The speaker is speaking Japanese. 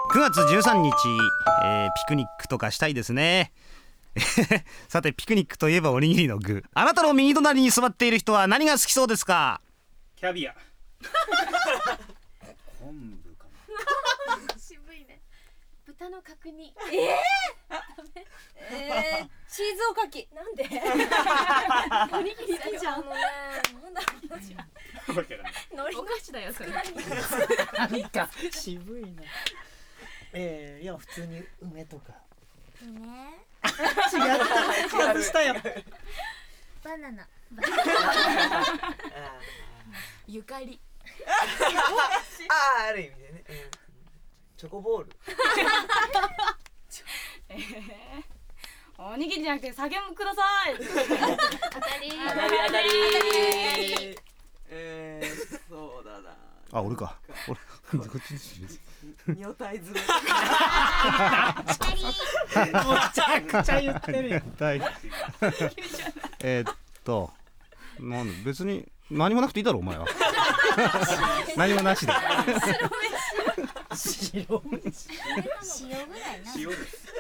9月13日、ピクニックとかしたいですねさてピクニックといえばおにぎりの具。あなたの右隣に座っている人は何が好きそうですか？ キャビア昆布か渋いね。豚の角煮。 チーズおかき。 なんで？おにぎり好きじゃん。なんだろう。 わけだね。 お菓子だよそれ。 何か渋いな。いや普通に梅とか。 梅？ 外したよ。 バナナ。 ゆかり。 ある意味でね。チョコボール。 おにぎりじゃなくて酒もください。 当たり。 そうだな。 あ、俺か。俺こっちにし女体詰め。 めちゃくちゃ言ってるよ。 なんで別に何もなくていいだろお前は何もなしで白飯。 塩ぐらいな。 塩です。